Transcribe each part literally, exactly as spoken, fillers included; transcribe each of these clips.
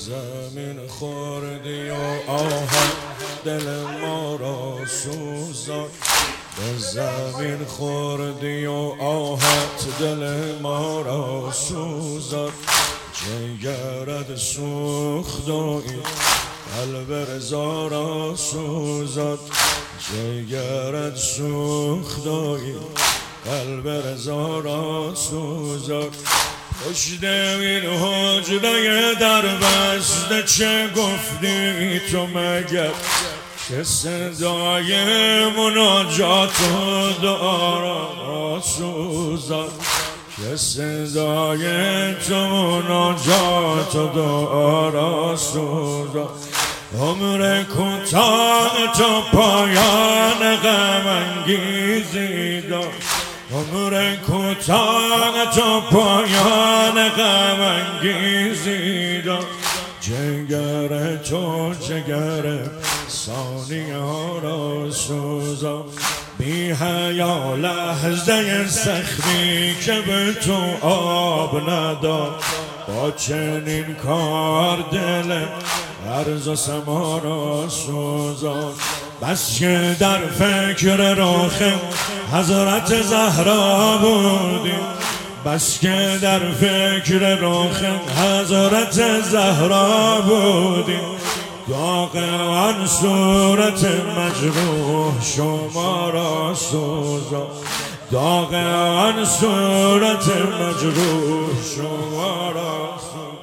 زمین خوردی و آهت دل ما را سوزان، به زمین خوردی و آهت دل ما را سوزان. جگرت سوخت و این قلب رضا را سوزان، جگرت سوخت و این قلب رضا را سوزان. پشت این حجره در بسته چه گفتی تو مگر، که صدای مناجات و دعا را سوزان، که صدای تو مناجات و دعا را سوزان. عمر کوتاه تو پایان غم انگیزی داشت، عمر کوتاه تو پایان غم انگیزی داشت. جگر تو جگر ثانیه ها را سوزان، بی حیا لحظه سختی که به تو آب نداد. با چنین کار دل عرض و سما را سوزان. بس که در فکر رخ حضرت زهرا بودی، بس که در فکر رخ حضرت زهرا بودی. داغ آن صورت مجروح شما را سوزان، داغ آن صورت مجروح شما را سوزان.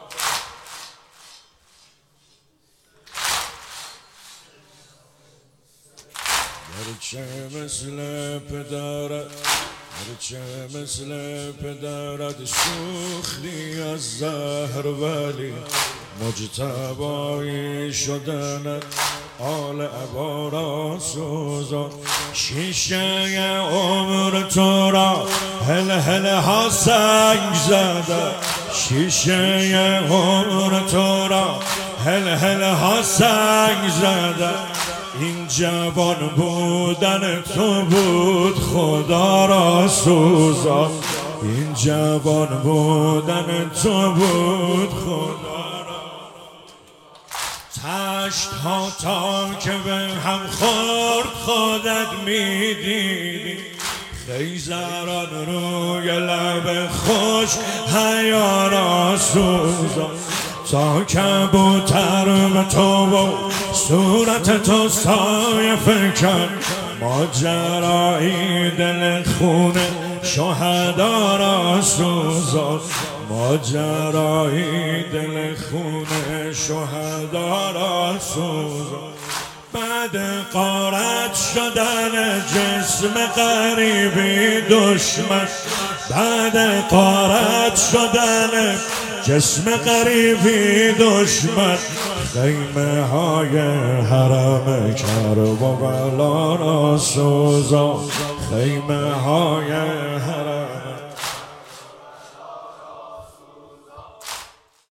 گرچه مثل پدرت، گرچه مثل پدرت سوختی از زهر، ولی مجتبایی شدنت آل عبا را سوزان. شیشه عمر تو را هل هل ها سنگ زده، شیشه عمر تو را هل هل ها سنگ زده. این جوان بودن تو بود خدا را سوزان، این جوان بودن تو بود خدا را. تشت ها تا که به هم خورد خودت میدیدی، خیزران روی لب خوش حیا را سوزان. تا کبوتر به تو و صورت تو سایه فکن، ماجرای دل خونه شهدا را سوزان، ماجرای دل خونه شهدا را سوزان. بعد غارت شدن جسم غریبی دشمن، بعد غارت شدن جسم غریبی دشمن. خیمه های حرم کربلا را سوزان، خیمه های حرم